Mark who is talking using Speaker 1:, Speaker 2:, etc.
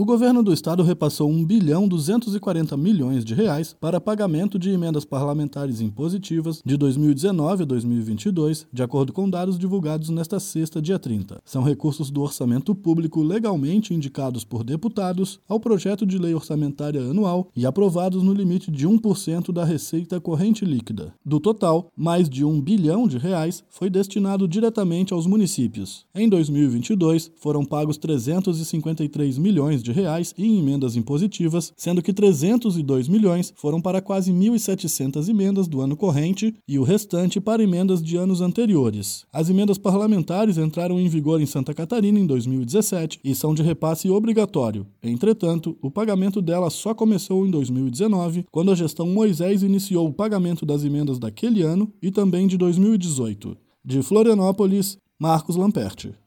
Speaker 1: O governo do estado repassou R$ 1,240 bilhão para pagamento de emendas parlamentares impositivas de 2019 a 2022, de acordo com dados divulgados nesta sexta, dia 30. São recursos do orçamento público legalmente indicados por deputados ao projeto de lei orçamentária anual e aprovados no limite de 1% da receita corrente líquida. Do total, mais de R$ 1 bilhão foi destinado diretamente aos municípios. Em 2022, foram pagos R$ 353 milhões em emendas impositivas, sendo que 302 milhões foram para quase 1.700 emendas do ano corrente e o restante para emendas de anos anteriores. As emendas parlamentares entraram em vigor em Santa Catarina em 2017 e são de repasse obrigatório. Entretanto, o pagamento delas só começou em 2019, quando a gestão Moisés iniciou o pagamento das emendas daquele ano e também de 2018. De Florianópolis, Marcos Lamperti.